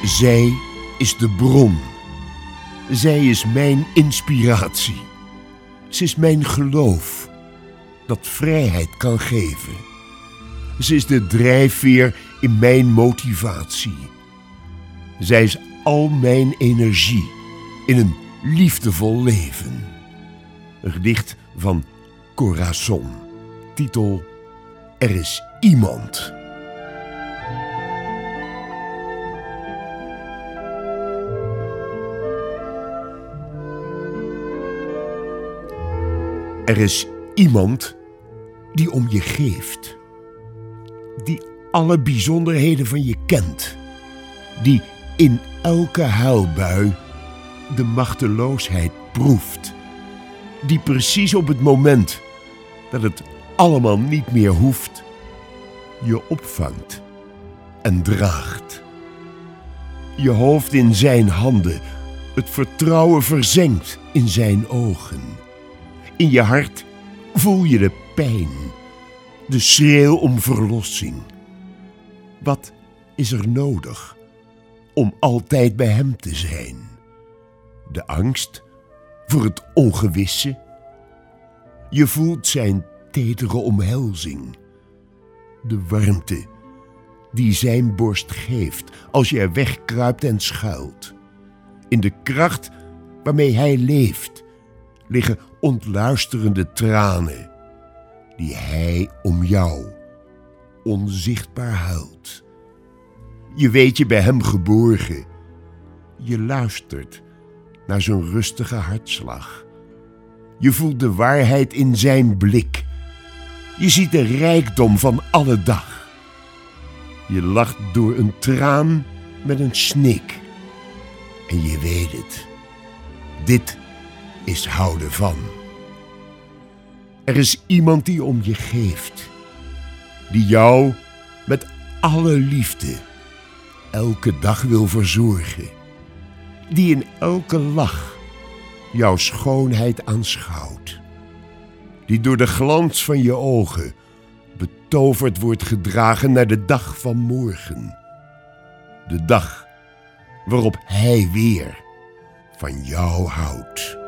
Zij is de bron. Zij is mijn inspiratie. Ze is mijn geloof dat vrijheid kan geven. Ze is de drijfveer in mijn motivatie. Zij is al mijn energie in een liefdevol leven. Een gedicht van Corazon. Titel: Er is iemand. Er is iemand die om je geeft. Die alle bijzonderheden van je kent. Die in elke huilbui de machteloosheid proeft. Die precies op het moment dat het allemaal niet meer hoeft, je opvangt en draagt. Je hoofd in zijn handen, het vertrouwen verzenkt in zijn ogen. In je hart voel je de pijn, de schreeuw om verlossing. Wat is er nodig om altijd bij hem te zijn? De angst voor het ongewisse? Je voelt zijn tedere omhelzing. De warmte die zijn borst geeft als je er wegkruipt en schuilt. In de kracht waarmee hij leeft liggen ontluisterende tranen die hij om jou onzichtbaar huilt. Je weet je bij hem geborgen. Je luistert naar zijn rustige hartslag. Je voelt de waarheid in zijn blik. Je ziet de rijkdom van alle dag. Je lacht door een traan met een snik. En je weet het. Dit is houden van. Er is iemand die om je geeft. Die jou met alle liefde elke dag wil verzorgen. Die in elke lach jouw schoonheid aanschouwt. Die door de glans van je ogen betoverd wordt gedragen naar de dag van morgen. De dag waarop hij weer van jou houdt.